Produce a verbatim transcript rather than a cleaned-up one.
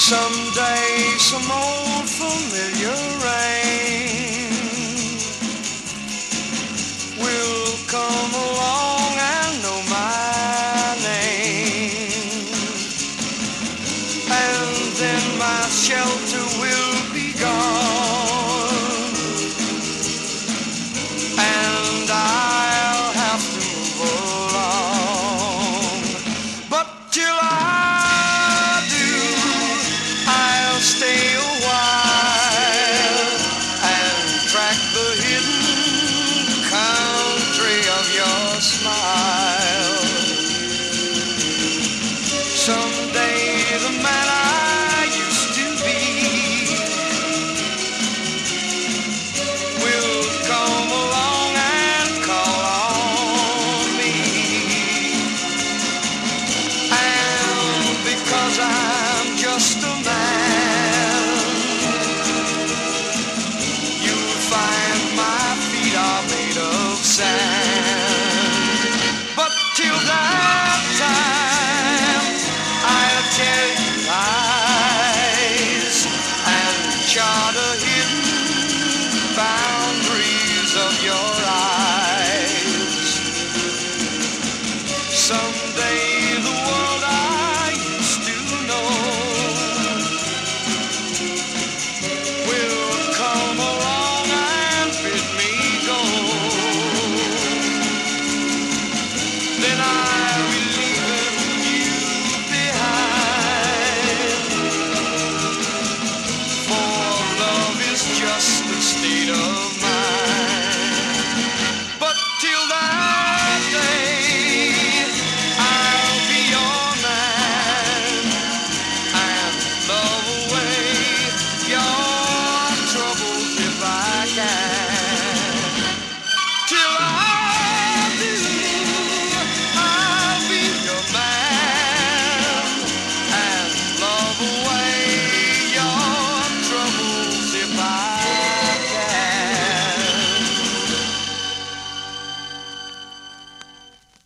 Someday some old familiar rain will come along and know my name, and then my shelter will be gone, and I'll have to move along. But till I stay a while and track the hidden country of your smile. Someday the man I used to be will come along and call on me, and because I'm just a sand. But till that time, I'll tell you lies and chart the hidden boundaries of your